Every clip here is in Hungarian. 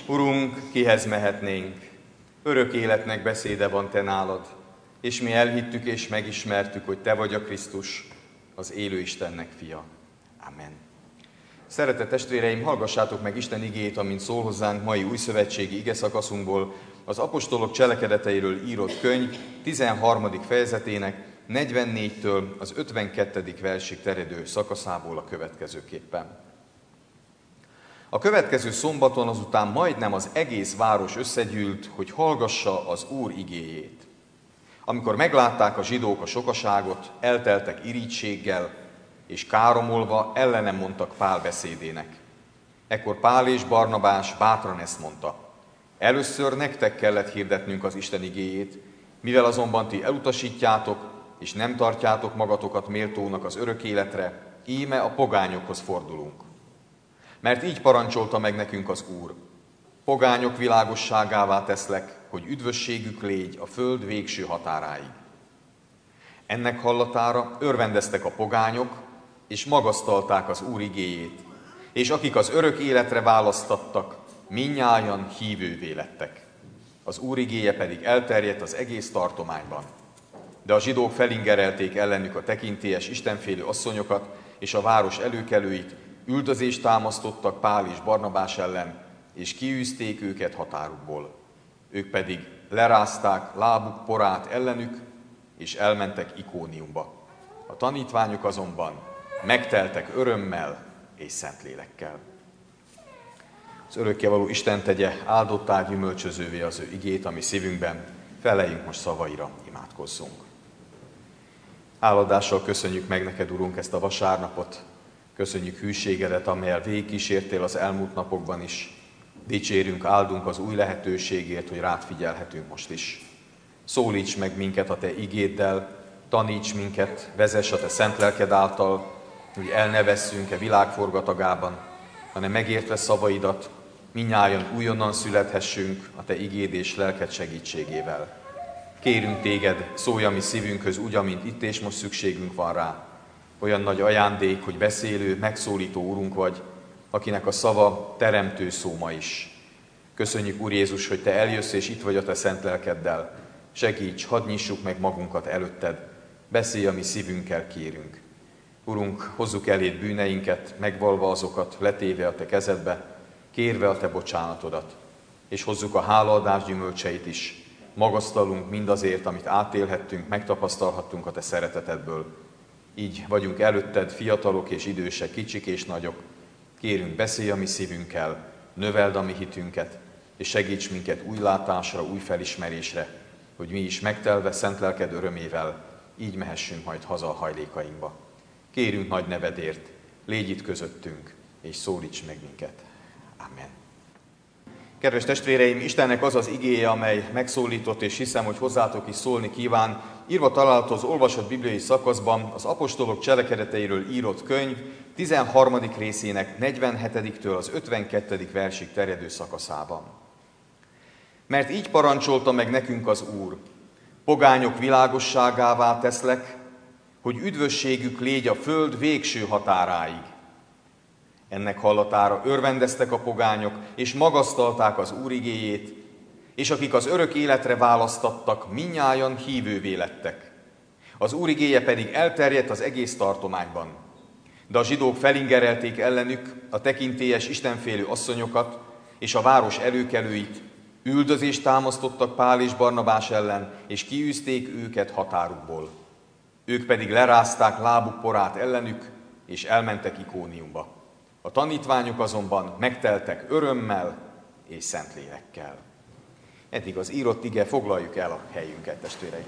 Urunk, kihez mehetnénk? Örök életnek beszéde van te nálad, és mi elhittük és megismertük, hogy te vagy a Krisztus, az élő Istennek fia. Amen. Szeretett testvéreim, hallgassátok meg Isten igéjét, amint szól hozzánk mai újszövetségi igeszakaszunkból, az apostolok cselekedeteiről írott könyv 13. fejezetének 44-től az 52. versig terjedő szakaszából a következőképpen. A következő szombaton azután majdnem az egész város összegyűlt, hogy hallgassa az Úr igéjét. Amikor meglátták a zsidók a sokaságot, elteltek irítséggel, és káromolva ellenem mondtak Pál beszédének. Ekkor Pál és Barnabás bátran ezt mondta: először nektek kellett hirdetnünk az Isten igéjét, mivel azonban ti elutasítjátok, és nem tartjátok magatokat méltónak az örök életre, íme a pogányokhoz fordulunk. Mert így parancsolta meg nekünk az Úr: pogányok világosságává teszlek, hogy üdvösségük légy a föld végső határáig. Ennek hallatára örvendeztek a pogányok, és magasztalták az Úr igéjét, és akik az örök életre választattak, mindnyájan hívővé lettek. Az Úr igéje pedig elterjedt az egész tartományban. De a zsidók felingerelték ellenük a tekintélyes istenfélő asszonyokat, és a város előkelőit, üldözést támasztottak Pál és Barnabás ellen, és kiűzték őket határukból. Ők pedig lerázták lábuk porát ellenük, és elmentek Ikóniumba. A tanítványok azonban megteltek örömmel és szentlélekkel. Az örökkévaló Isten tegye áldottá, gyümölcsözővé az ő igét, ami szívünkben. Feleljünk most szavaira, imádkozzunk. Háladással köszönjük meg neked, Urunk, ezt a vasárnapot. Köszönjük hűségedet, amelyel végigkísértél az elmúlt napokban is. Dicsérünk, áldunk az új lehetőségért, hogy rád figyelhetünk most is. Szólíts meg minket a te igéddel, taníts minket, vezess a te szent lelked által, hogy el ne vesszünk-e világforgatagában, hanem megértve szavaidat, mindnyájan újonnan születhessünk a te igéd és lelked segítségével. Kérünk téged, szólj a mi szívünkhöz úgy, amint itt és most szükségünk van rá. Olyan nagy ajándék, hogy beszélő, megszólító Urunk vagy, akinek a szava teremtő szó ma is. Köszönjük, Úr Jézus, hogy te eljössz és itt vagy a te szent lelkeddel. Segíts, hadd nyissuk meg magunkat előtted. Beszélj a mi szívünkkel, kérünk. Urunk, hozzuk eléd bűneinket, megvalva azokat, letéve a te kezedbe, kérve a te bocsánatodat. És hozzuk a hálaadás gyümölcseit is. Magasztalunk mindazért, amit átélhettünk, megtapasztalhattunk a te szeretetedből. Így vagyunk előtted, fiatalok és idősek, kicsik és nagyok. Kérünk, beszélj a mi szívünkkel, növeld a mi hitünket, és segíts minket új látásra, új felismerésre, hogy mi is megtelve szent lelked örömével így mehessünk majd haza a hajlékainkba. Kérünk nagy nevedért, légy itt közöttünk, és szólíts meg minket. Amen. Kedves testvéreim, Istennek az az igéje, amely megszólított, és hiszem, hogy hozzátok is szólni kíván, írva található az olvasott bibliai szakaszban, az apostolok cselekedeteiről írott könyv 13. részének 47-től az 52. versig terjedő szakaszában. Mert így parancsolta meg nekünk az Úr: pogányok világosságává teszlek, hogy üdvösségük légy a föld végső határáig. Ennek hallatára örvendeztek a pogányok, és magasztalták az Úr igéjét, és akik az örök életre választattak, mindnyájan hívővé lettek. Az Úr igéje pedig elterjedt az egész tartományban. De a zsidók felingerelték ellenük a tekintélyes istenfélő asszonyokat, és a város előkelőit, üldözést támasztottak Pál és Barnabás ellen, és kiűzték őket határukból. Ők pedig lerázták lábuk porát ellenük, és elmentek Ikóniumba. A tanítványok azonban megteltek örömmel és szentlélekkel. Eddig az írott ige, foglaljuk el a helyünket, testvéreim.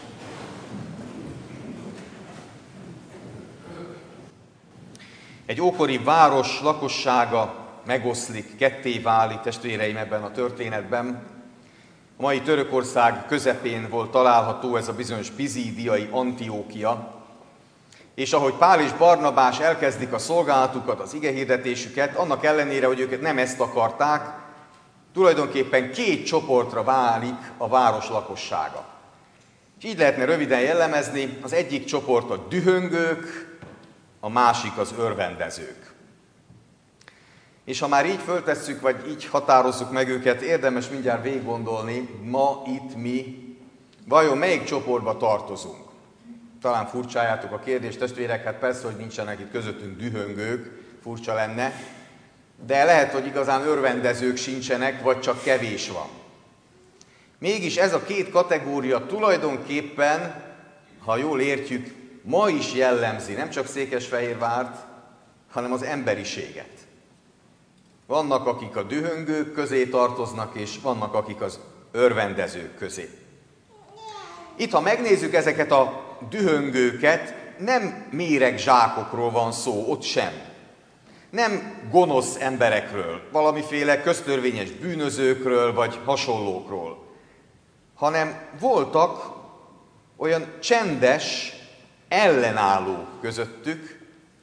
Egy ókori város lakossága megoszlik, ketté válik, testvéreim, ebben a történetben. A mai Törökország közepén volt található ez a bizonyos pizídiai Antiókia, és ahogy Pál és Barnabás elkezdik a szolgálatukat, az igehirdetésüket, annak ellenére, hogy őket nem ezt akarták, tulajdonképpen két csoportra válik a város lakossága. És így lehetne röviden jellemezni, az egyik csoport a dühöngők, a másik az örvendezők. És ha már így föltesszük, vagy így határozzuk meg őket, érdemes mindjárt végiggondolni, ma itt mi, vajon melyik csoportba tartozunk? Talán furcsájátok a kérdést, testvérek, hát persze, hogy nincsenek itt közöttünk dühöngők, furcsa lenne, de lehet, hogy igazán örvendezők sincsenek, vagy csak kevés van. Mégis ez a két kategória tulajdonképpen, ha jól értjük, ma is jellemzi nem csak Székesfehérvárt, hanem az emberiséget. Vannak, akik a dühöngők közé tartoznak, és vannak, akik az örvendezők közé. Itt, ha megnézzük ezeket a dühöngőket, nem méregzsákokról van szó, ott sem. Nem gonosz emberekről, valamiféle köztörvényes bűnözőkről, vagy hasonlókról, hanem voltak olyan csendes, ellenállók közöttük,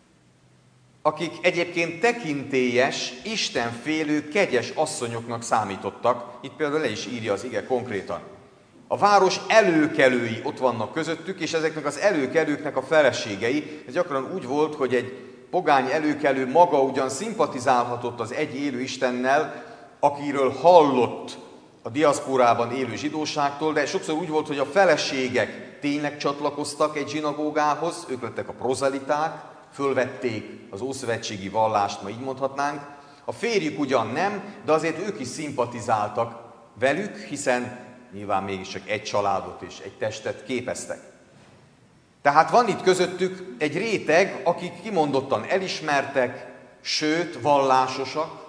akik egyébként tekintélyes, istenfélő, kegyes asszonyoknak számítottak. Itt például le is írja az ige konkrétan. A város előkelői ott vannak közöttük, és ezeknek az előkelőknek a feleségei. Ez gyakran úgy volt, hogy egy pogány előkelő maga ugyan szimpatizálhatott az egy élő Istennel, akiről hallott a diaszporában élő zsidóságtól, de sokszor úgy volt, hogy a feleségek tényleg csatlakoztak egy zsinagógához, ők lettek a prozeliták, fölvették az ószövetségi vallást, ma így mondhatnánk. A férjük ugyan nem, de azért ők is szimpatizáltak velük, hiszen nyilván mégiscsak egy családot és egy testet képeztek. Tehát van itt közöttük egy réteg, akik kimondottan elismertek, sőt vallásosak,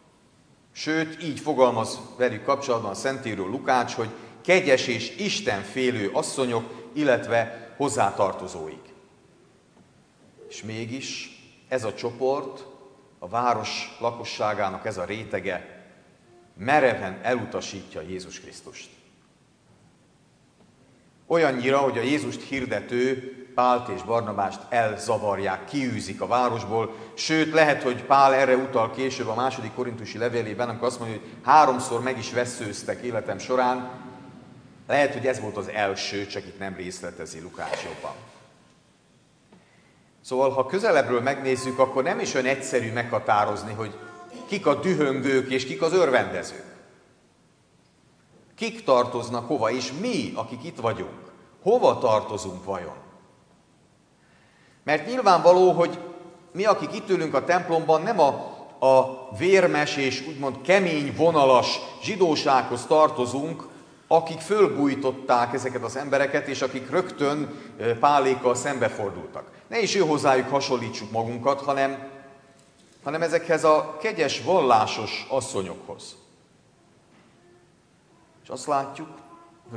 sőt így fogalmaz velük kapcsolatban a Szentíró Lukács, hogy kegyes és istenfélő asszonyok, illetve hozzátartozóik. És mégis ez a csoport, a város lakosságának ez a rétege mereven elutasítja Jézus Krisztust. Olyannyira, hogy a Jézust hirdető Pált és Barnabást elzavarják, kiűzik a városból, sőt lehet, hogy Pál erre utal később a 2. Korintusi levélében, amikor azt mondja, hogy 3-szor meg is vesszőztek életem során. Lehet, hogy ez volt az első, csak itt nem részletezi Lukács jobban. Szóval, ha közelebbről megnézzük, akkor nem is olyan egyszerű meghatározni, hogy kik a dühöngők és kik az örvendezők. Kik tartoznak hova, és mi, akik itt vagyunk, hova tartozunk vajon? Mert nyilvánvaló, hogy mi, akik itt ülünk a templomban, nem a vérmes és úgymond kemény vonalas zsidósághoz tartozunk, akik fölbújtották ezeket az embereket, és akik rögtön Pálékkal szembefordultak. Ne is ő hozzájuk hasonlítsuk magunkat, hanem ezekhez a kegyes vallásos asszonyokhoz. És azt látjuk, hogy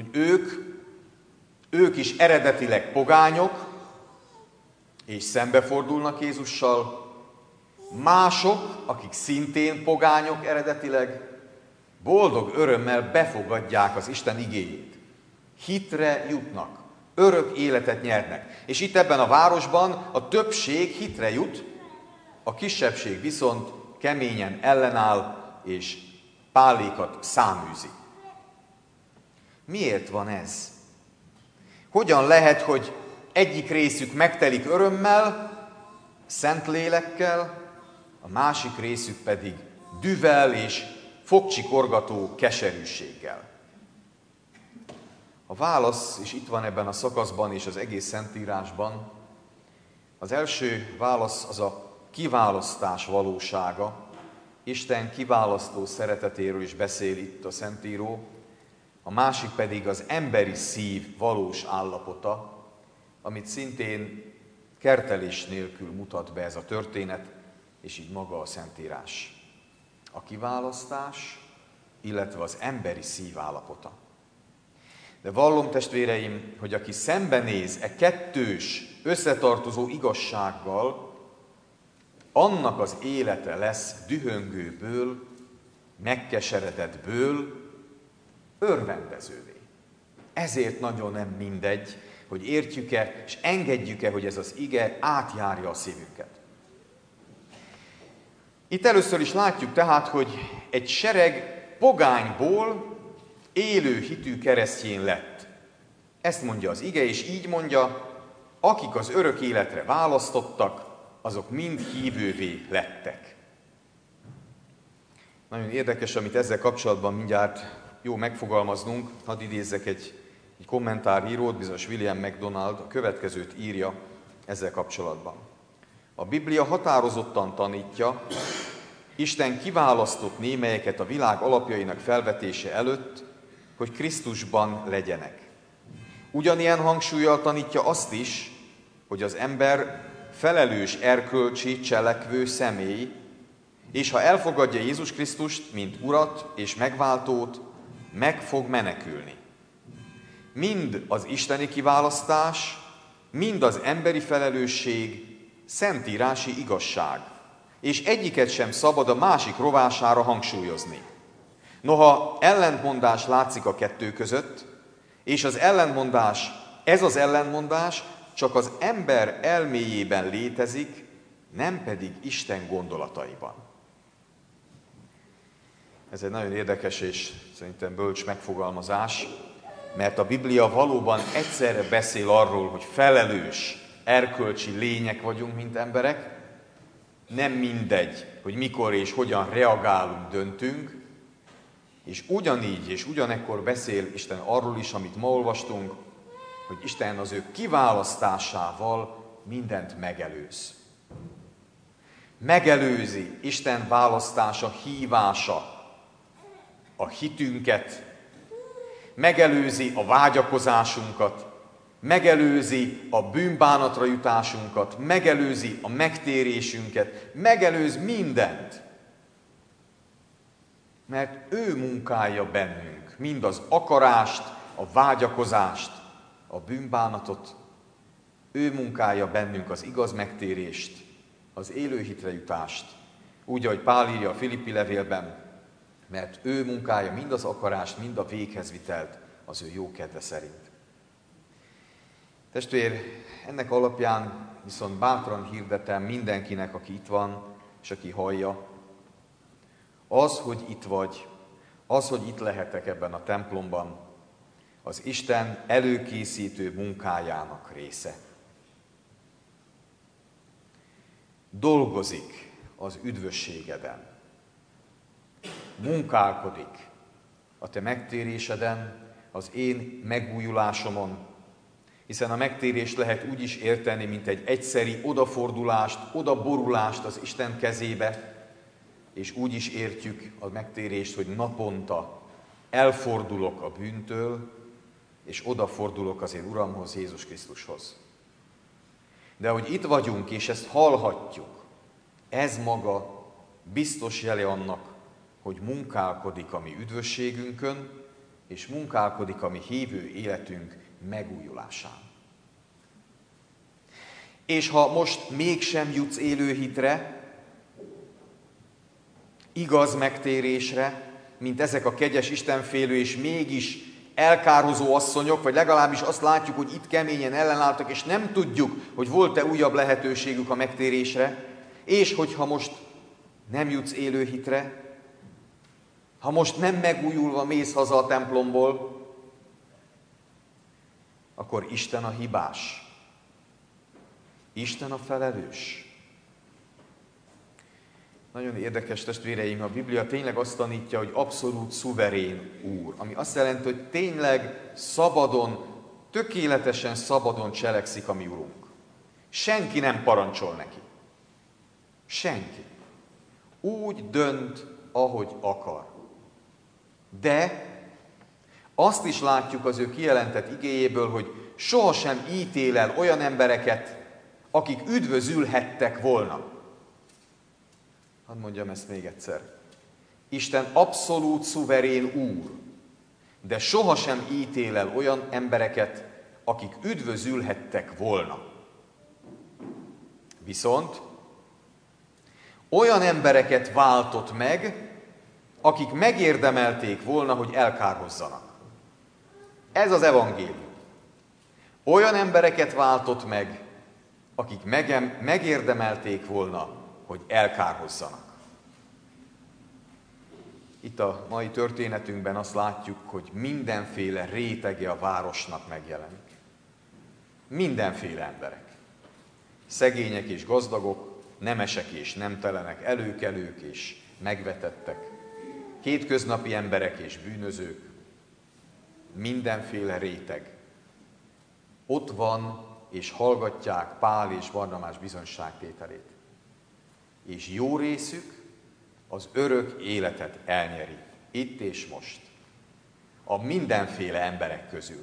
ők is eredetileg pogányok, és szembefordulnak Jézussal. Mások, akik szintén pogányok eredetileg, boldog örömmel befogadják az Isten igéjét. Hitre jutnak, örök életet nyernek. És itt ebben a városban a többség hitre jut, a kisebbség viszont keményen ellenáll, és Pálékat száműzi. Miért van ez? Hogyan lehet, hogy egyik részük megtelik örömmel, Szentlélekkel, a másik részük pedig dühvel és fogcsikorgató keserűséggel? A válasz is itt van ebben a szakaszban és az egész Szentírásban. Az első válasz az a kiválasztás valósága. Isten kiválasztó szeretetéről is beszél itt a Szentíró. A másik pedig az emberi szív valós állapota, amit szintén kertelés nélkül mutat be ez a történet, és így maga a Szentírás. A kiválasztás, illetve az emberi szív állapota. De vallom, testvéreim, hogy aki szembenéz e kettős, összetartozó igazsággal, annak az élete lesz dühöngőből, megkeseredettből örvendezővé. Ezért nagyon nem mindegy, hogy értjük-e, és engedjük-e, hogy ez az ige átjárja a szívünket. Itt először is látjuk tehát, hogy egy sereg pogányból élő hitű keresztjén lett. Ezt mondja az ige, és így mondja, akik az örök életre választottak, azok mind hívővé lettek. Nagyon érdekes, amit ezzel kapcsolatban mindjárt jó megfogalmaznunk. Hadd idézzek egy kommentárírót, bizonyos William MacDonald a következőt írja ezzel kapcsolatban. A Biblia határozottan tanítja, Isten kiválasztott némelyeket a világ alapjainak felvetése előtt, hogy Krisztusban legyenek. Ugyanilyen hangsúllyal tanítja azt is, hogy az ember felelős erkölcsi, cselekvő személy, és ha elfogadja Jézus Krisztust, mint Urat és megváltót, meg fog menekülni. Mind az isteni kiválasztás, mind az emberi felelősség szentírási igazság, és egyiket sem szabad a másik rovására hangsúlyozni. Noha ellentmondás látszik a kettő között, és ez az ellentmondás csak az ember elméjében létezik, nem pedig Isten gondolataiban. Ez egy nagyon érdekes és szerintem bölcs megfogalmazás, mert a Biblia valóban egyszerre beszél arról, hogy felelős, erkölcsi lények vagyunk, mint emberek, nem mindegy, hogy mikor és hogyan reagálunk, döntünk, és ugyanígy és ugyanekkor beszél Isten arról is, amit ma olvastunk, hogy Isten az ő kiválasztásával mindent megelőz. Megelőzi Isten választása, hívása a hitünket, megelőzi a vágyakozásunkat, megelőzi a bűnbánatra jutásunkat, megelőzi a megtérésünket, megelőz mindent. Mert ő munkálja bennünk mind az akarást, a vágyakozást, a bűnbánatot. Ő munkálja bennünk az igaz megtérést, az élő hitre jutást. Úgy, ahogy Pál írja a Filippi levélben, mert ő munkálja mind az akarást, mind a véghezvitelt az ő jó kedve szerint. Testvér, ennek alapján viszont bátran hirdetem mindenkinek, aki itt van, és aki hallja, az, hogy itt vagy, az, hogy itt lehetek ebben a templomban, az Isten előkészítő munkájának része. Dolgozik az üdvösségeden, munkálkodik a te megtéréseden, az én megújulásomon, hiszen a megtérést lehet úgy is érteni, mint egy egyszeri odafordulást, odaborulást az Isten kezébe, és úgy is értjük a megtérést, hogy naponta elfordulok a bűntől, és odafordulok az én Uramhoz, Jézus Krisztushoz. De hogy itt vagyunk, és ezt hallhatjuk, ez maga biztos jele annak, hogy munkálkodik a mi üdvösségünkön, és munkálkodik a mi hívő életünk megújulásán. És ha most mégsem jutsz élő hitre, igaz megtérésre, mint ezek a kegyes, istenfélő és mégis elkárhozó asszonyok, vagy legalábbis azt látjuk, hogy itt keményen ellenálltak, és nem tudjuk, hogy volt-e újabb lehetőségük a megtérésre, és hogyha most nem jutsz élő hitre, ha most nem megújulva mész haza a templomból, akkor Isten a hibás. Isten a felelős. Nagyon érdekes, testvéreim, a Biblia tényleg azt tanítja, hogy abszolút szuverén Úr, ami azt jelenti, hogy tényleg szabadon, tökéletesen szabadon cselekszik a mi Urunk. Senki nem parancsol neki. Senki. Úgy dönt, ahogy akar. De azt is látjuk az ő kijelentett igéjéből, hogy sohasem ítél el olyan embereket, akik üdvözülhettek volna. Hadd mondjam ezt még egyszer. Isten abszolút szuverén Úr, de sohasem ítél el olyan embereket, akik üdvözülhettek volna. Viszont olyan embereket váltott meg, akik megérdemelték volna, hogy elkárhozzanak. Ez az evangélium. Olyan embereket váltott meg, akik megérdemelték volna, hogy elkárhozzanak. Itt a mai történetünkben azt látjuk, hogy mindenféle rétege a városnak megjelenik. Mindenféle emberek. Szegények és gazdagok, nemesek és nemtelenek, előkelők és megvetettek. hétköznapi emberek és bűnözők, mindenféle réteg. Ott van, és hallgatják Pál és Barnabás bizonyságtételét. És jó részük az örök életet elnyeri, itt és most, a mindenféle emberek közül.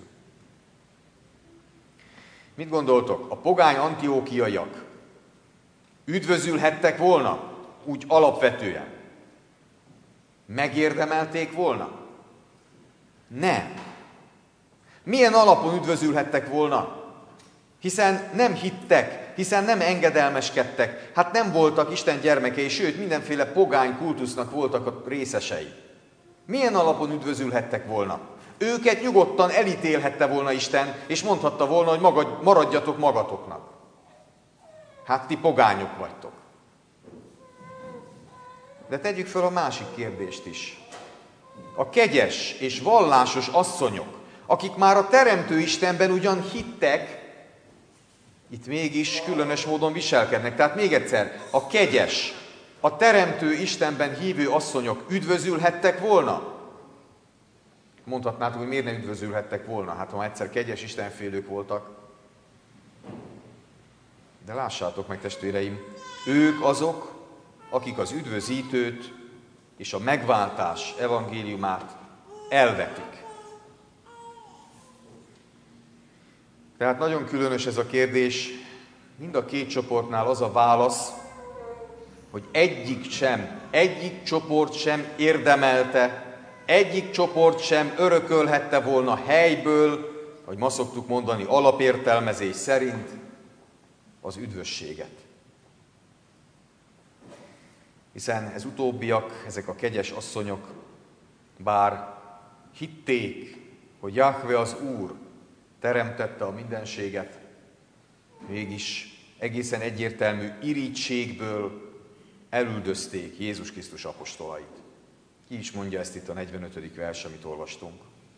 Mit gondoltok? A pogány antiókiaiak üdvözülhettek volna? Úgy alapvetően. Megérdemelték volna? Nem. Milyen alapon üdvözülhettek volna? Hiszen nem hittek, hiszen nem engedelmeskedtek, hát nem voltak Isten gyermekei, sőt, mindenféle pogány kultusznak voltak a részesei. Milyen alapon üdvözülhettek volna? Őket nyugodtan elítélhette volna Isten, és mondhatta volna, hogy maradjatok magatoknak. Hát ti pogányok vagytok. De tegyük fel a másik kérdést is. A kegyes és vallásos asszonyok, akik már a Teremtő Istenben ugyan hittek, itt mégis különös módon viselkednek. Tehát még egyszer, a kegyes, a Teremtő Istenben hívő asszonyok üdvözülhettek volna? Mondhatnátok, hogy miért nem üdvözülhettek volna? Hát ha egyszer kegyes istenfélők voltak. De lássátok meg, testvéreim, ők azok, akik az üdvözítőt és a megváltás evangéliumát elvetik. Tehát nagyon különös ez a kérdés. Mind a két csoportnál az a válasz, hogy egyik csoport sem érdemelte, egyik csoport sem örökölhette volna helyből, vagy ma szoktuk mondani alapértelmezés szerint, az üdvösséget. Hiszen ez utóbbiak, ezek a kegyes asszonyok, bár hitték, hogy Jahve az Úr teremtette a mindenséget, mégis egészen egyértelmű irítségből elüldözték Jézus Krisztus apostolait. Ki is mondja ezt itt a 45. vers, amit olvastunk.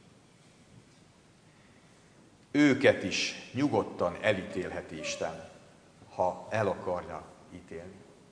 Őket is nyugodtan elítélheti Isten, ha el akarja ítélni.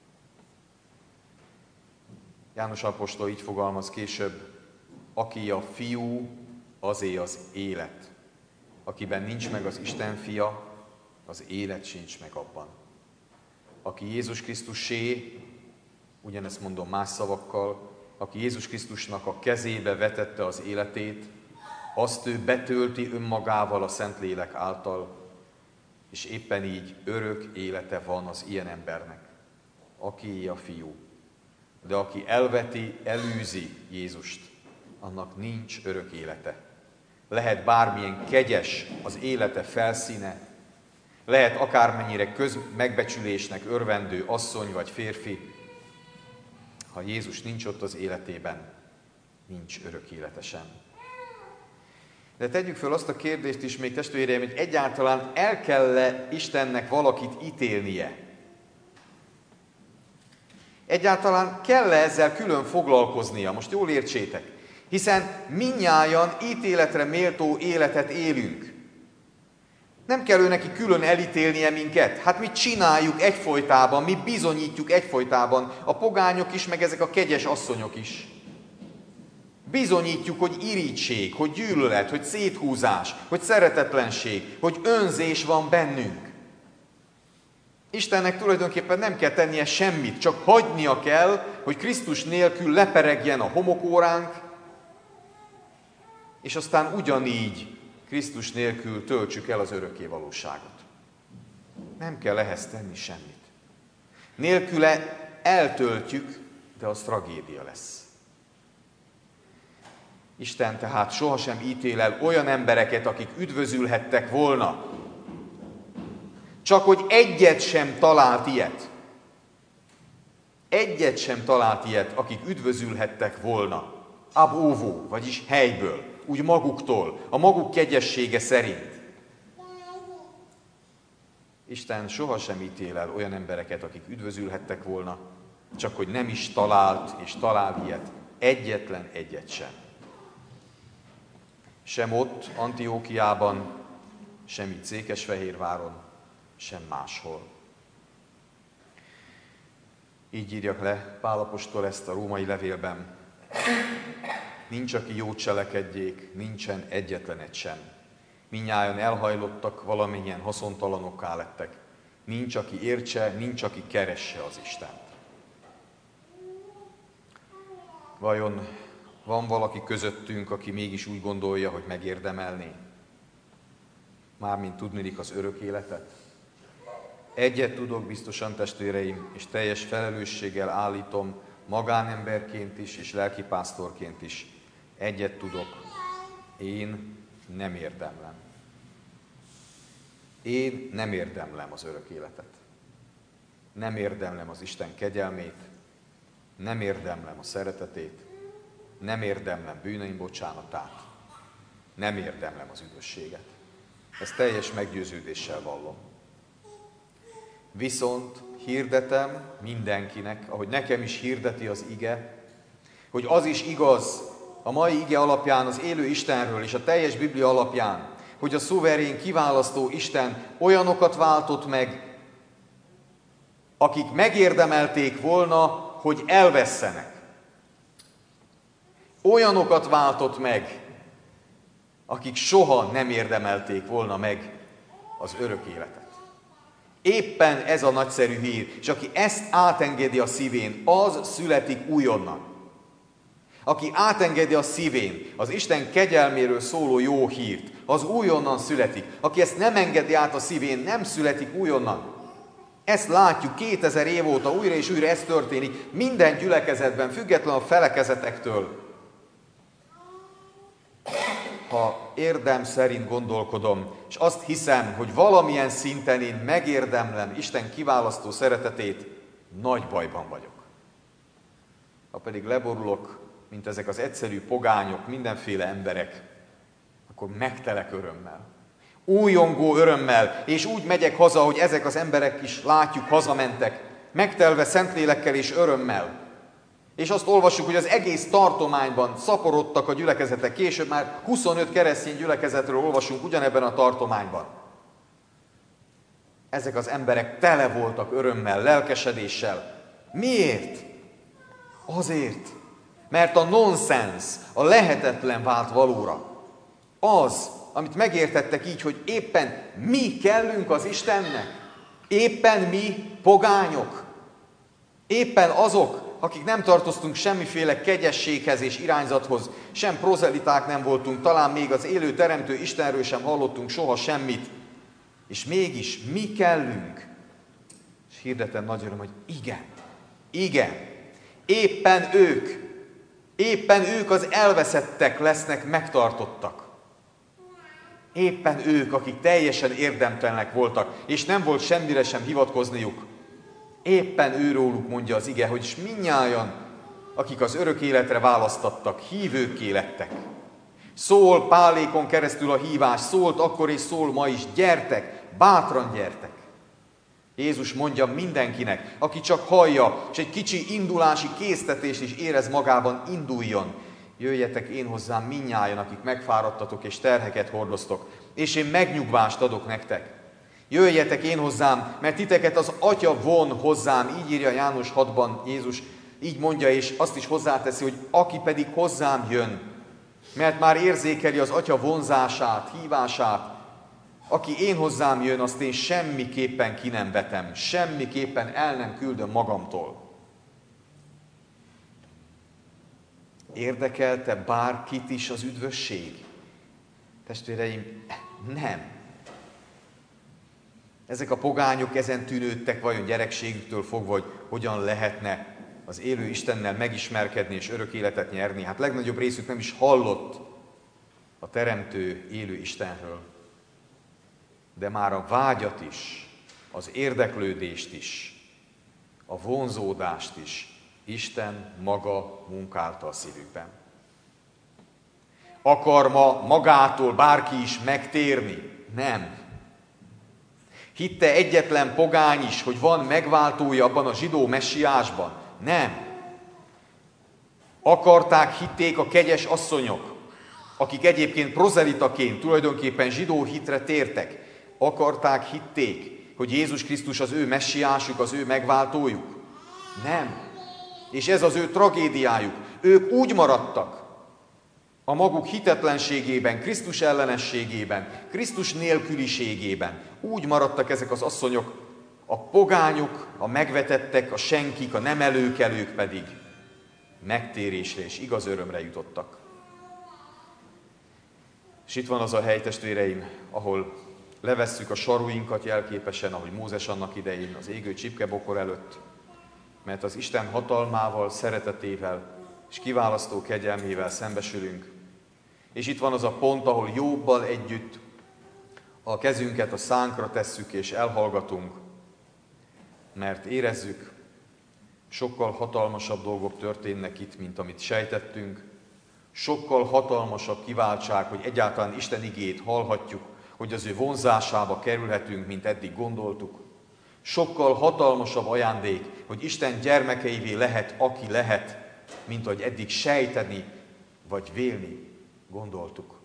János apostol így fogalmaz később, aki a fiú, azé az élet. Akiben nincs meg az Isten fia, az élet sincs meg abban. Aki Jézus Krisztussé, ugyanezt mondom más szavakkal, aki Jézus Krisztusnak a kezébe vetette az életét, azt ő betölti önmagával a Szentlélek által, és éppen így örök élete van az ilyen embernek, aki a fiú. De aki elveti, elűzi Jézust, annak nincs örök élete. Lehet bármilyen kegyes az élete felszíne, lehet akármennyire közmegbecsülésnek örvendő asszony vagy férfi, ha Jézus nincs ott az életében, nincs örök élete sem. De tegyük föl azt a kérdést is még, testvéreim, hogy egyáltalán el kell-e Istennek valakit ítélnie? Egyáltalán kell-e ezzel külön foglalkoznia? Most jól értsétek. Hiszen mindnyájan ítéletre méltó életet élünk. Nem kell ő neki külön elítélnie minket. Hát mi csináljuk egyfolytában, mi bizonyítjuk egyfolytában, a pogányok is, meg ezek a kegyes asszonyok is. Bizonyítjuk, hogy irigység, hogy gyűlölet, hogy széthúzás, hogy szeretetlenség, hogy önzés van bennünk. Istennek tulajdonképpen nem kell tennie semmit, csak hagynia kell, hogy Krisztus nélkül leperegjen a homokóránk, és aztán ugyanígy Krisztus nélkül töltsük el az örökké valóságot. Nem kell ehhez tenni semmit. Nélküle eltöltjük, de az tragédia lesz. Isten tehát sohasem ítél el olyan embereket, akik üdvözülhettek volna. Csak hogy egyet sem talált ilyet. Egyet sem talált ilyet, akik üdvözülhettek volna. Ab ovo, vagyis helyből, úgy maguktól, a maguk kegyessége szerint. Isten sohasem ítél el olyan embereket, akik üdvözülhettek volna, csak hogy nem is talált és talál ilyet. Egyetlen egyet sem. Sem ott, Antiókiában, sem itt Székesfehérváron, sem máshol. Így írja le Pál apostol ezt a római levélben. Nincs, aki jót cselekedjék, nincsen egyetlen egy sem. Mindnyájan elhajlottak, valamennyien haszontalanokká lettek. Nincs, aki értse, nincs, aki keresse az Istent. Vajon van valaki közöttünk, aki mégis úgy gondolja, hogy megérdemelné? Mármint tudniillik az örök életet? Egyet tudok biztosan, testvéreim, és teljes felelősséggel állítom, magánemberként is, és lelkipásztorként is. Egyet tudok, én nem érdemlem. Én nem érdemlem az örök életet. Nem érdemlem az Isten kegyelmét, nem érdemlem a szeretetét, nem érdemlem bűneim bocsánatát, nem érdemlem az üdvösséget. Ezt teljes meggyőződéssel vallom. Viszont hirdetem mindenkinek, ahogy nekem is hirdeti az ige, hogy az is igaz a mai ige alapján, az élő Istenről és a teljes Biblia alapján, hogy a szuverén, kiválasztó Isten olyanokat váltott meg, akik megérdemelték volna, hogy elvesszenek. Olyanokat váltott meg, akik soha nem érdemelték volna meg az örök életet. Éppen ez a nagyszerű hír, és aki ezt átengedi a szívén, az születik újonnan. Aki átengedi a szívén az Isten kegyelméről szóló jó hírt, az újonnan születik. Aki ezt nem engedi át a szívén, nem születik újonnan. Ezt látjuk 2000 év óta, újra és újra ez történik minden gyülekezetben, független a felekezetektől. Ha érdem szerint gondolkodom, és azt hiszem, hogy valamilyen szinten én megérdemlem Isten kiválasztó szeretetét, nagy bajban vagyok. Ha pedig leborulok, mint ezek az egyszerű pogányok, mindenféle emberek, akkor megtelek örömmel. Újongó örömmel, és úgy megyek haza, hogy ezek az emberek is látjuk, hazamentek, megtelve Szentlélekkel és örömmel. És azt olvassuk, hogy az egész tartományban szaporodtak a gyülekezetek. Később már 25 keresztény gyülekezetről olvasunk ugyanebben a tartományban. Ezek az emberek tele voltak örömmel, lelkesedéssel. Miért? Azért, mert a nonsens, a lehetetlen vált valóra. Az, amit megértettek így, hogy éppen mi kellünk az Istennek. Éppen mi pogányok. Éppen azok, akik nem tartoztunk semmiféle kegyességhez és irányzathoz, sem prozeliták nem voltunk, talán még az élő teremtő Istenről sem hallottunk soha semmit. És mégis mi kellünk. És hirdetem nagy öröm, hogy igen, éppen ők az elveszettek lesznek megtartottak. Éppen ők, akik teljesen érdemtelenek voltak, és nem volt semmire sem hivatkozniuk. Éppen őróluk mondja az ige, hogy mindnyájan, akik az örök életre választattak, hívőkké lettek. Szól Pálékon keresztül a hívás, szólt akkor és szól ma is, gyertek, bátran gyertek. Jézus mondja mindenkinek, aki csak hallja, és egy kicsi indulási késztetést is érez magában, induljon. Jöjjetek én hozzám mindnyájan, akik megfáradtatok és terheket hordoztok, és én megnyugvást adok nektek. Jöjjetek én hozzám, mert titeket az Atya von hozzám, így írja János 6-ban Jézus, így mondja, és azt is hozzáteszi, hogy aki pedig hozzám jön, mert már érzékeli az Atya vonzását, hívását, aki én hozzám jön, azt én semmiképpen ki nem vetem, semmiképpen el nem küldöm magamtól. Érdekelte bárkit is az üdvösség? Testvéreim, nem. Ezek a pogányok ezen tűnődtek vajon gyerekségüktől fogva, hogy hogyan lehetne az élő Istennel megismerkedni és örök életet nyerni. Hát legnagyobb részük nem is hallott a teremtő élő Istenről. De már a vágyat is, az érdeklődést is, a vonzódást is Isten maga munkálta a szívükben. Akar ma magától bárki is megtérni? Nem. Hitte egyetlen pogány is, hogy van megváltója abban a zsidó messiásban? Nem. Akarták, hitték a kegyes asszonyok, akik egyébként prozelitaként tulajdonképpen zsidó hitre tértek. Akarták, hitték, hogy Jézus Krisztus az ő messiásuk, az ő megváltójuk? Nem. És ez az ő tragédiájuk. Ők úgy maradtak a maguk hitetlenségében, Krisztus ellenességében, Krisztus nélküliségében. Úgy maradtak ezek az asszonyok, a pogányok, a megvetettek, a senkik, a nem előkelők pedig megtérésre és igaz örömre jutottak. És itt van az a hely, testvéreim, ahol levesszük a saruinkat jelképesen, ahogy Mózes annak idején az égő csipkebokor előtt, mert az Isten hatalmával, szeretetével és kiválasztó kegyelmével szembesülünk. És itt van az a pont, ahol Jóbbal együtt a kezünket a szánkra tesszük és elhallgatunk, mert érezzük, sokkal hatalmasabb dolgok történnek itt, mint amit sejtettünk, sokkal hatalmasabb kiváltság, hogy egyáltalán Isten igét hallhatjuk, hogy az ő vonzásába kerülhetünk, mint eddig gondoltuk. Sokkal hatalmasabb ajándék, hogy Isten gyermekeivé lehet, aki lehet, mint hogy eddig sejteni vagy vélni gondoltuk.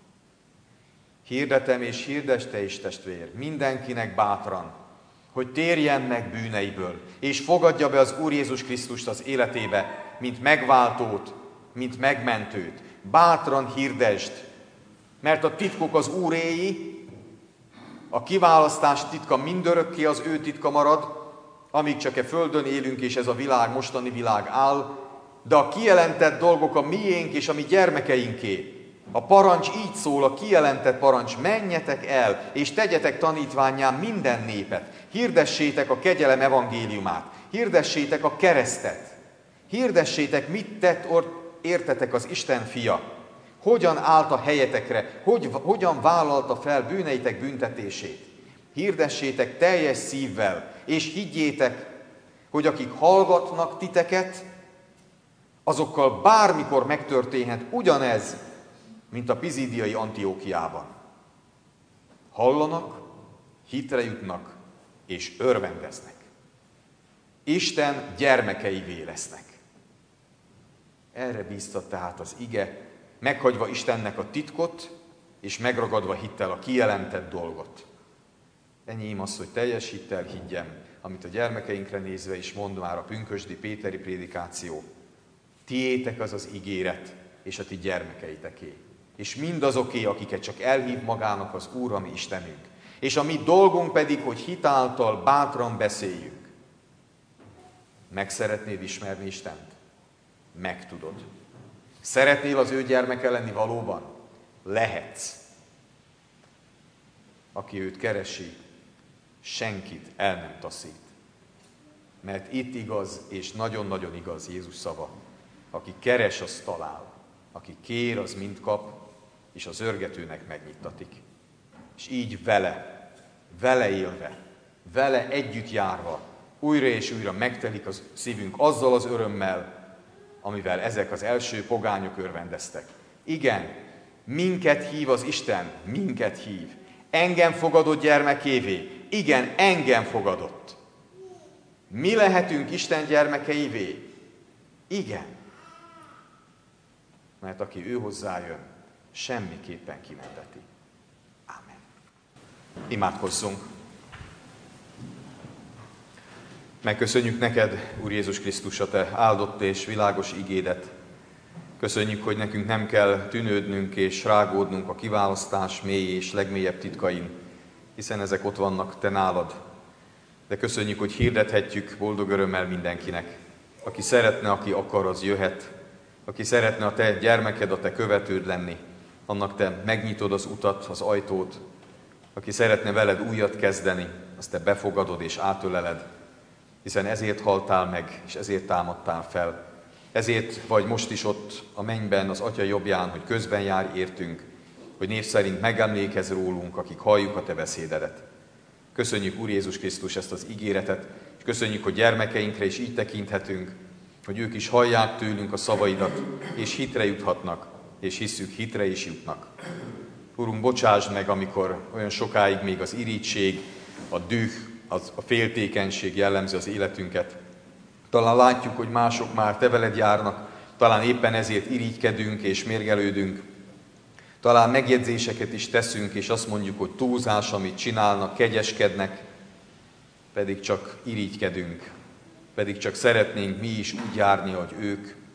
Hirdetem és hirdesd te is, testvér, mindenkinek bátran, hogy térjen meg bűneiből, és fogadja be az Úr Jézus Krisztust az életébe, mint megváltót, mint megmentőt. Bátran hirdesd, mert a titkok az Úréi, a kiválasztás titka mindörökké az ő titka marad, amíg csak földön élünk, és ez a világ, mostani világ áll, de a kijelentett dolgok a miénk és a mi gyermekeinké. A parancs így szól, a kijelentett parancs: menjetek el, és tegyetek tanítvánnyá minden népet. Hirdessétek a kegyelem evangéliumát, hirdessétek a keresztet, hirdessétek, mit tett értetek az Isten fia, hogyan állt a helyetekre, hogyan vállalta fel bűneitek büntetését. Hirdessétek teljes szívvel, és higgyétek, hogy akik hallgatnak titeket, azokkal bármikor megtörténhet ugyanez, mint a pizidiai Antiókiában. Hallanak, hitre jutnak, és örvendeznek. Isten gyermekeivé lesznek. Erre bíztat tehát az ige, meghagyva Istennek a titkot, és megragadva hittel a kijelentett dolgot. Enyém az, hogy teljes hittel higgyem, amit a gyermekeinkre nézve is mond már a pünkösdi péteri prédikáció. Tiétek az az ígéret, és a ti gyermekeiteké. És mindazoké, akiket csak elhív magának az Úr, a mi Istenünk. És a mi dolgunk pedig, hogy hitáltal bátran beszéljünk. Meg szeretnéd ismerni Istent? Megtudod. Szeretnél az ő gyermeke lenni valóban? Lehetsz. Aki őt keresi, senkit el nem taszít. Mert itt igaz, és nagyon-nagyon igaz Jézus szava. Aki keres, az talál. Aki kér, az mind kap, és az zörgetőnek megnyittatik. És így vele élve, vele együtt járva, újra és újra megtelik az szívünk azzal az örömmel, amivel ezek az első pogányok örvendeztek. Igen, minket hív az Isten, minket hív. Engem fogadott gyermekévé. Igen, engem fogadott. Mi lehetünk Isten gyermekeivé? Igen. Mert aki ő hozzájön, semmiképpen kimenteti. Ámen. Imádkozzunk. Megköszönjük neked, Úr Jézus Krisztus, a te áldott és világos igédet. Köszönjük, hogy nekünk nem kell tűnődnünk és rágódnunk a kiválasztás mély és legmélyebb titkain, hiszen ezek ott vannak te nálad. De köszönjük, hogy hirdethetjük boldog örömmel mindenkinek. Aki szeretne, aki akar, az jöhet. Aki szeretne a te gyermeked, a te követőd lenni, annak te megnyitod az utat, az ajtót. Aki szeretne veled újat kezdeni, azt te befogadod és átöleled, hiszen ezért haltál meg, és ezért támadtál fel. Ezért vagy most is ott a mennyben, az Atya jobbján, hogy közben járj értünk, hogy név szerint megemlékezz rólunk, akik halljuk a te beszédedet. Köszönjük, Úr Jézus Krisztus, ezt az ígéretet, és köszönjük, hogy gyermekeinkre is így tekinthetünk, hogy ők is hallják tőlünk a szavaidat, és hitre juthatnak, és hisszük, hitre is jutnak. Urunk, bocsásd meg, amikor olyan sokáig még az irigység, a düh, a féltékenység jellemzi az életünket. Talán látjuk, hogy mások már te veled járnak, talán éppen ezért irigykedünk és mérgelődünk. Talán megjegyzéseket is teszünk, és azt mondjuk, hogy túlzás, amit csinálnak, kegyeskednek, pedig csak irigykedünk, pedig csak szeretnénk mi is úgy járni, ahogy ők.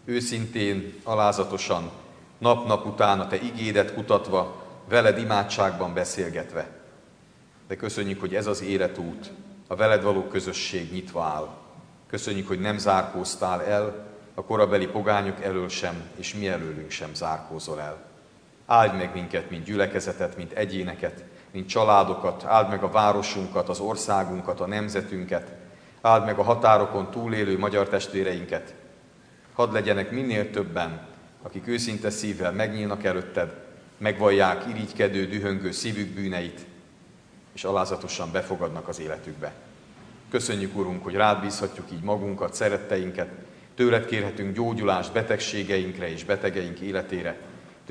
őszintén, alázatosan, nap-nap után a Te igédet kutatva, veled imádságban beszélgetve. De köszönjük, hogy ez az életút, a veled való közösség nyitva áll. Köszönjük, hogy nem zárkóztál el, a korabeli pogányok elől sem, és mi előlünk sem zárkózol el. Áld meg minket, mint gyülekezetet, mint egyéneket, mint családokat, áld meg a városunkat, az országunkat, a nemzetünket, áld meg a határokon túlélő magyar testvéreinket. Hadd legyenek minél többen, akik őszinte szívvel megnyílnak előtted, megvallják irigykedő, dühöngő szívük bűneit, és alázatosan befogadnak az életükbe. Köszönjük, Urunk, hogy rád bízhatjuk így magunkat, szeretteinket, tőled kérhetünk gyógyulást betegségeinkre és betegeink életére,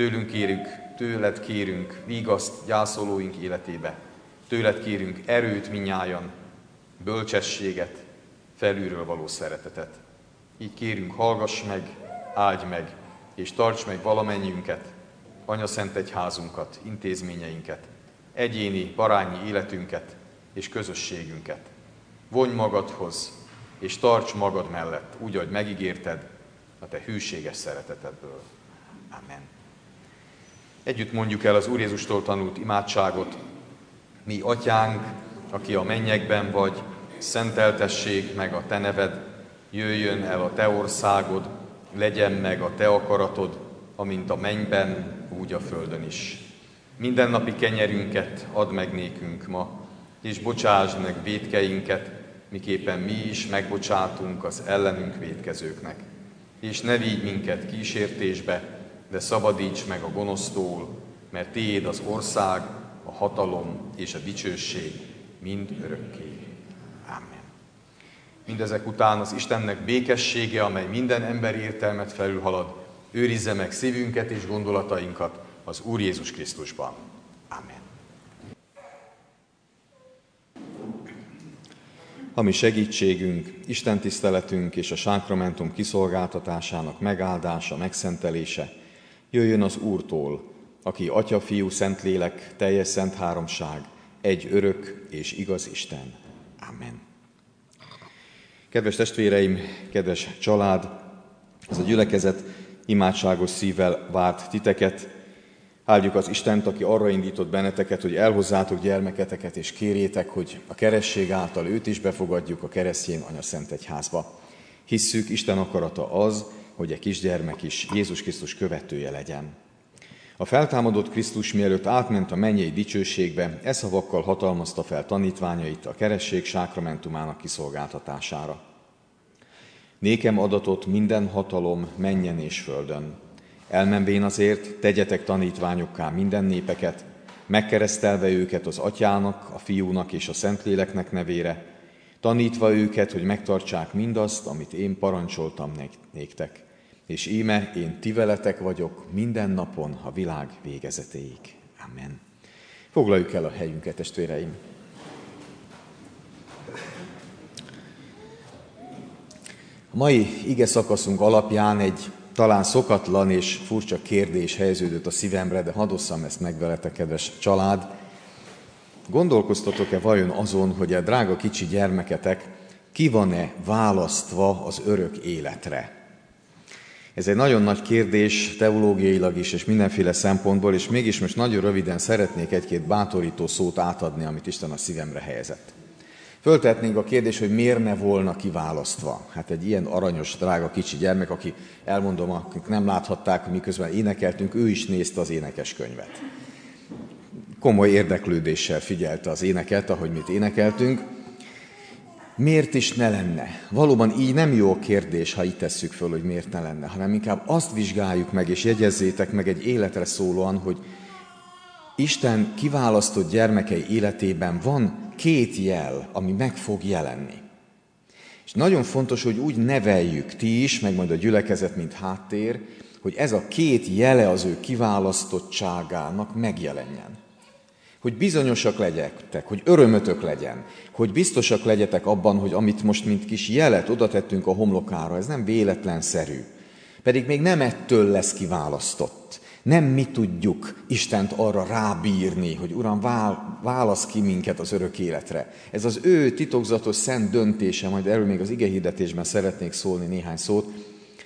tőled kérünk vigaszt gyászolóink életébe, tőled kérünk erőt minnyájan, bölcsességet, felülről való szeretetet. Így kérünk, hallgass meg, áldj meg, és tarts meg valamennyiünket, Anyaszent Egyházunkat, intézményeinket, egyéni, parányi életünket és közösségünket. Vonj magadhoz, és tarts magad mellett, úgy, ahogy megígérted a te hűséges szeretetedből. Amen. Együtt mondjuk el az Úr Jézustól tanult imádságot. Mi, Atyánk, aki a mennyekben vagy, szenteltessék meg a te neved, jöjjön el a te országod, legyen meg a te akaratod, amint a mennyben, úgy a földön is. Mindennapi kenyerünket add meg nékünk ma, és bocsásd meg vétkeinket, miképpen mi is megbocsátunk az ellenünk vétkezőknek. És ne vigy minket kísértésbe, de szabadíts meg a gonosztól, mert tiéd az ország, a hatalom és a dicsőség mind örökké. Amen. Mindezek után az Istennek békessége, amely minden emberi értelmet felülhalad, őrizze meg szívünket és gondolatainkat az Úr Jézus Krisztusban. Amen. A mi segítségünk, Isten tiszteletünk és a sákramentum kiszolgáltatásának megáldása, megszentelése jöjjön az Úrtól, aki Atya, Fiú, Szentlélek, teljes szent háromság, egy örök és igaz Isten. Amen. Kedves testvéreim, kedves család, ez a gyülekezet imádságos szívvel várt titeket. Áldjuk az Istent, aki arra indított benneteket, hogy elhozzátok gyermeketeket, és kérjétek, hogy a keresztség által őt is befogadjuk a keresztény Anyaszent Egyházba. Hisszük, Isten akarata az, hogy a kisgyermek is Jézus Krisztus követője legyen. A feltámadott Krisztus, mielőtt átment a mennyei dicsőségbe, e szavakkal hatalmazta fel tanítványait a keresztség sákramentumának kiszolgáltatására. Nékem adatot minden hatalom mennyen és földön. Elmenvén azért tegyetek tanítványokká minden népeket, megkeresztelve őket az Atyának, a Fiúnak és a Szentléleknek nevére, tanítva őket, hogy megtartsák mindazt, amit én parancsoltam néktek. És íme én ti veletek vagyok minden napon a világ végezetéig. Amen. Foglaljuk el a helyünket, testvéreim! A mai ige szakaszunk alapján egy talán szokatlan és furcsa kérdés helyeződött a szívemre, de hadd osszam ezt meg veletek, kedves család. Gondolkoztatok-e vajon azon, hogy a drága kicsi gyermeketek ki van-e választva az örök életre? Ez egy nagyon nagy kérdés teológiailag is, és mindenféle szempontból, és mégis most nagyon röviden szeretnék egy-két bátorító szót átadni, amit Isten a szívemre helyezett. Föltehetnénk a kérdést, hogy miért ne volna kiválasztva. Hát egy ilyen aranyos, drága kicsi gyermek, aki, elmondom, akik nem láthatták, hogy miközben énekeltünk, ő is nézte az énekeskönyvet. Komoly érdeklődéssel figyelte az éneket, ahogy mit énekeltünk. Miért is ne lenne? Valóban így nem jó a kérdés, ha így tesszük föl, hogy miért ne lenne, hanem inkább azt vizsgáljuk meg, és jegyezzétek meg egy életre szólóan, hogy Isten kiválasztott gyermekei életében van két jel, ami meg fog jelenni. És nagyon fontos, hogy úgy neveljük ti is, meg majd a gyülekezet, mint háttér, hogy ez a két jele az ő kiválasztottságának megjelenjen. Hogy bizonyosak legyetek, hogy örömötök legyen, hogy biztosak legyetek abban, hogy amit most mint kis jelet oda tettünk a homlokára, ez nem véletlenszerű. Pedig még nem ettől lesz kiválasztott. Nem mi tudjuk Istent arra rábírni, hogy Uram, válasz ki minket az örök életre. Ez az ő titokzatos szent döntése, majd erről még az igehirdetésben szeretnék szólni néhány szót.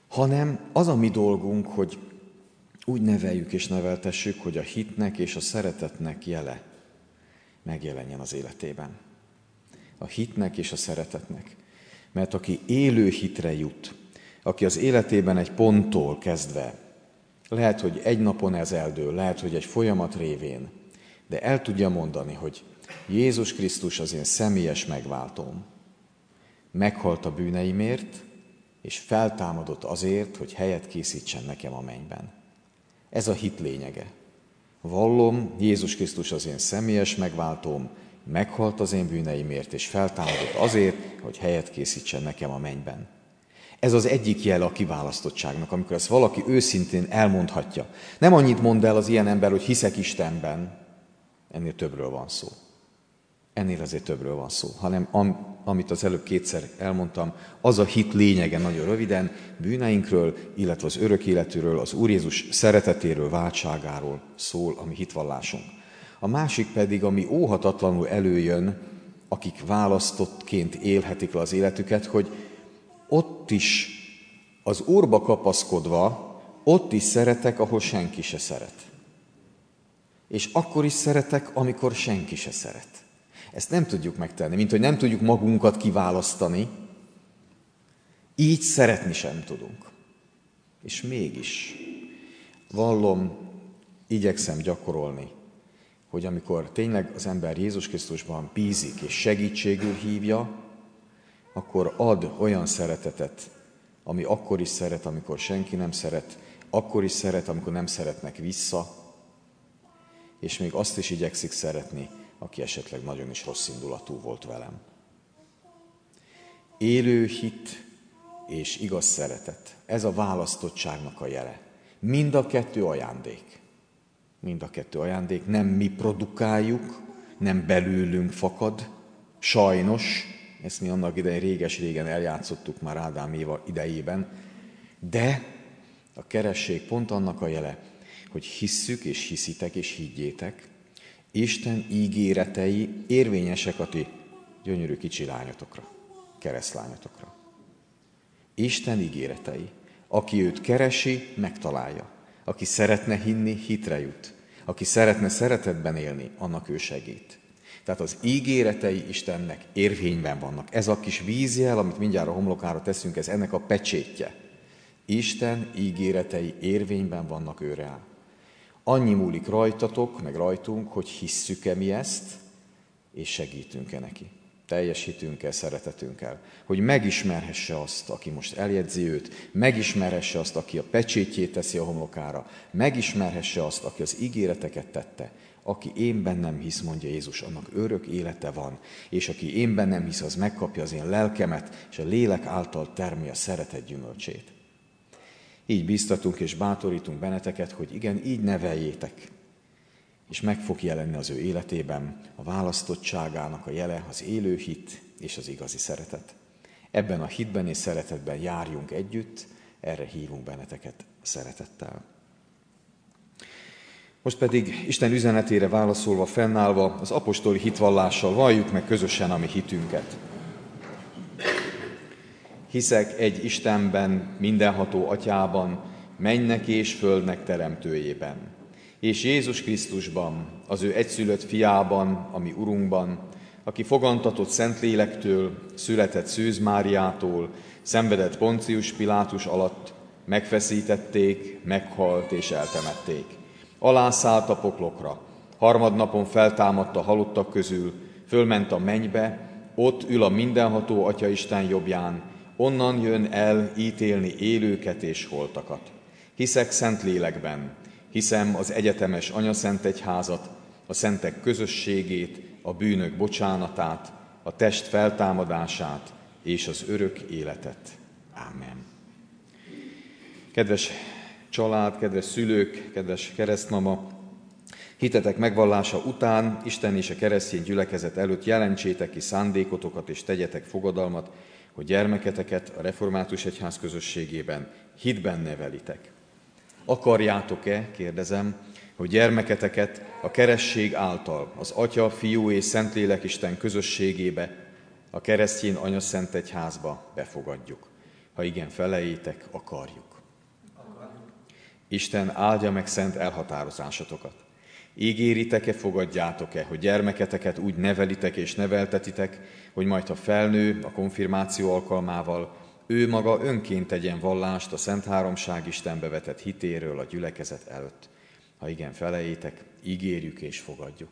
hanem az a mi dolgunk, hogy úgy neveljük és neveltessük, hogy a hitnek és a szeretetnek jele megjelenjen az életében. A hitnek és a szeretetnek. Mert aki élő hitre jut, aki az életében egy ponttól kezdve, lehet, hogy egy napon ez eldől, lehet, hogy egy folyamat révén, de el tudja mondani, hogy Jézus Krisztus az én személyes megváltóm. Meghalt a bűneimért, és feltámadott azért, hogy helyet készítsen nekem a mennyben. Ez a hit lényege. Vallom, Jézus Krisztus az én személyes megváltóm, meghalt az én bűneimért, és feltámadott azért, hogy helyet készítsen nekem a mennyben. Ez az egyik jele a kiválasztottságnak, amikor ezt valaki őszintén elmondhatja. Nem annyit mond el az ilyen ember, hogy hiszek Istenben, ennél többről van szó. Ennél azért többről van szó, hanem amit az előbb kétszer elmondtam, az a hit lényege nagyon röviden, bűneinkről, illetve az örök életéről, az Úr Jézus szeretetéről, váltságáról szól a mi hitvallásunk. A másik pedig, ami óhatatlanul előjön, akik választottként élhetik le az életüket, hogy ott is az Úrba kapaszkodva, ott is szeretek, ahol senki se szeret. És akkor is szeretek, amikor senki se szeret. Ezt nem tudjuk megtenni, mint hogy nem tudjuk magunkat kiválasztani, így szeretni sem tudunk. És mégis vallom, igyekszem gyakorolni, hogy amikor tényleg az ember Jézus Krisztusban bízik és segítségül hívja, akkor ad olyan szeretetet, ami akkor is szeret, amikor senki nem szeret, akkor is szeret, amikor nem szeretnek vissza, és még azt is igyekszik szeretni, aki esetleg nagyon is rossz indulatú volt velem. Élő hit és igaz szeretet, ez a választottságnak a jele. Mind a kettő ajándék. Mind a kettő ajándék, nem mi produkáljuk, nem belőlünk fakad, sajnos, ezt mi annak idején réges-régen eljátszottuk már Ádám Éva idejében, de a keresség pont annak a jele, hogy hisszük és hiszitek és higgyétek, Isten ígéretei érvényesek a ti gyönyörű kicsi lányotokra, keresztlányotokra. Isten ígéretei. Aki őt keresi, megtalálja. Aki szeretne hinni, hitre jut. Aki szeretne szeretetben élni, annak ő segít. Tehát az ígéretei Istennek érvényben vannak. Ez a kis vízjel, amit mindjárt a homlokára teszünk, ez ennek a pecsétje. Isten ígéretei érvényben vannak őre áll. Annyi múlik rajtatok, meg rajtunk, hogy hisszük-e mi ezt, és segítünk-e neki. Teljes hitünkkel, szeretetünkkel. Hogy megismerhesse azt, aki most eljegyzi őt, megismerhesse azt, aki a pecsétjét teszi a homlokára, megismerhesse azt, aki az ígéreteket tette, aki én bennem hisz, mondja Jézus, annak örök élete van, és aki én bennem hisz, az megkapja az én lelkemet, és a lélek által termi a szeretet gyümölcsét. Így bíztatunk és bátorítunk benneteket, hogy igen, így neveljétek, és meg fog jelenni az ő életében a választottságának a jele, az élő hit és az igazi szeretet. Ebben a hitben és szeretetben járjunk együtt, erre hívunk benneteket szeretettel. Most pedig Isten üzenetére válaszolva, fennállva, az apostoli hitvallással valljuk meg közösen a mi hitünket. Hiszek egy Istenben, mindenható Atyában, mennek és földnek teremtőjében, és Jézus Krisztusban, az ő egyszülött fiában, a mi Urunkban, aki fogantatott Szentlélektől, született Szűz Máriától, szenvedett Poncius Pilátus alatt, megfeszítették, meghalt és eltemették. Alászállt a poklokra, harmadnapon feltámadt a halottak közül, fölment a mennybe, ott ül a mindenható Atyaisten jobbján, onnan jön el ítélni élőket és holtakat. Hiszek Szentlélekben, hiszem az egyetemes anyaszentegyházat, a szentek közösségét, a bűnök bocsánatát, a test feltámadását és az örök életet. Ámen. Kedves család, kedves szülők, kedves keresztmama, hitetek megvallása után Isten és a keresztény gyülekezet előtt jelentsétek ki szándékotokat és tegyetek fogadalmat, hogy gyermeketeket a református egyház közösségében hitben nevelitek. Akarjátok-e, kérdezem, hogy gyermeketeket a keresztség által az Atya, Fiú és Szentlélek Isten közösségébe, a keresztény anyaszentegyházba befogadjuk? Ha igen felejétek, akarjuk. Isten áldja meg szent elhatározásotokat. Ígéritek-e, fogadjátok-e, hogy gyermeketeket úgy nevelitek és neveltetitek, hogy majd ha felnő a konfirmáció alkalmával, ő maga önként tegyen vallást a Szent Háromság Istenbe vetett hitéről a gyülekezet előtt. Ha igen felejétek, ígérjük és fogadjuk.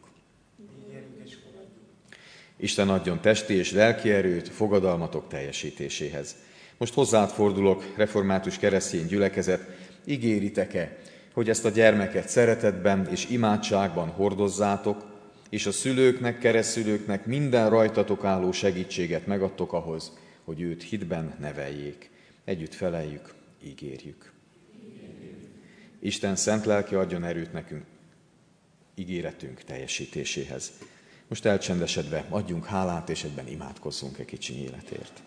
Isten adjon testi és lelki erőt fogadalmatok teljesítéséhez. Most hozzád fordulok, református keresztény gyülekezet, ígéritek-e, hogy ezt a gyermeket szeretetben és imádságban hordozzátok, és a szülőknek, keresztszülőknek minden rajtatok álló segítséget megadtok ahhoz, hogy őt hitben neveljék. Együtt feleljük, ígérjük. Isten szent lelke adjon erőt nekünk ígéretünk teljesítéséhez. Most elcsendesedve adjunk hálát, és egyben imádkozzunk egy kicsiny életért.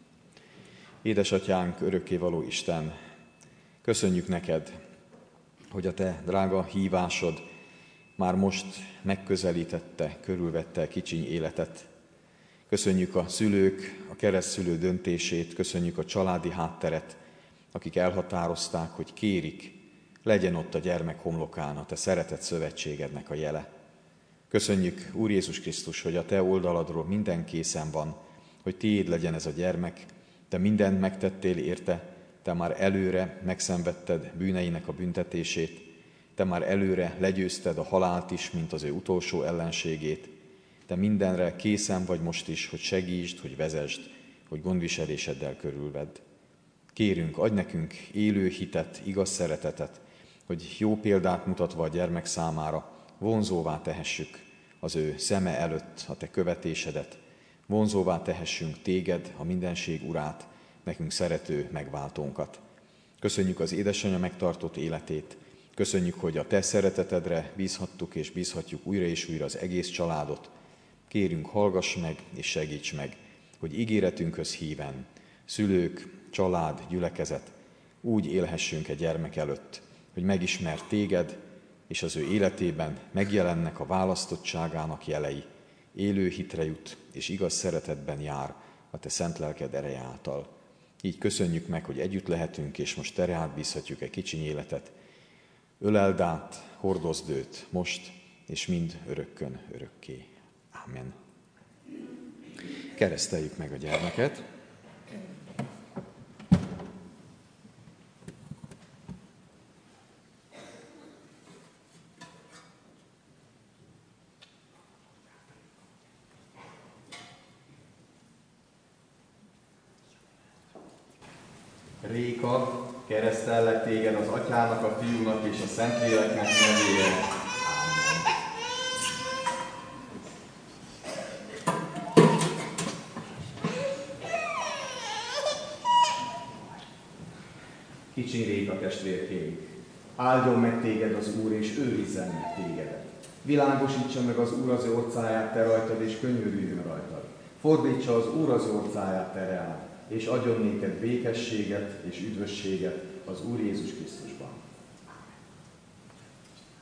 Édesatyánk, örökkévaló Isten, köszönjük neked, hogy a te drága hívásod már most megközelítette, körülvette kicsiny életet. Köszönjük a szülők, a keresztszülő döntését, köszönjük a családi hátteret, akik elhatározták, hogy kérik, legyen ott a gyermek homlokán a te szeretett szövetségednek a jele. Köszönjük, Úr Jézus Krisztus, hogy a te oldaladról minden készen van, hogy tiéd legyen ez a gyermek, te mindent megtettél érte, te már előre megszenvedted bűneinek a büntetését, te már előre legyőzted a halált is, mint az ő utolsó ellenségét, te mindenre készen vagy most is, hogy segítsd, hogy vezesd, hogy gondviseléseddel körülvedd. Kérünk, adj nekünk élő hitet, igaz szeretetet, hogy jó példát mutatva a gyermek számára vonzóvá tehessük az ő szeme előtt a te követésedet, vonzóvá tehessünk téged, a mindenség urát, nekünk szerető megváltónkat. Köszönjük az édesanyja megtartott életét, köszönjük, hogy a te szeretetedre bízhattuk és bízhatjuk újra és újra az egész családot. Kérünk, hallgass meg és segíts meg, hogy ígéretünkhöz híven, szülők, család, gyülekezet, úgy élhessünk egy gyermek előtt, hogy megismer téged, és az ő életében megjelennek a választottságának jelei, élő hitre jut, és igaz szeretetben jár a te szent lelked ereje által. Így köszönjük meg, hogy együtt lehetünk, és most te rád bízhatjuk egy kicsiny életet. Öleld át, hordozd őt most, és mind örökkön örökké. Ámen. Kereszteljük meg a gyermeket. Réka, keresztellek téged az Atyának, a Fiúnak és a Szentléleknek nevére. Kicsi Réka testvérkénk, áldjon meg téged az Úr, és őrizzen meg tégedet. Világosítsa meg az Úr az ő orcáját te rajtad, és könyörüljön rajtad. Fordítsa az Úr az ő orcáját te reád, és adjon néked békességet és üdvösséget az Úr Jézus Krisztusban.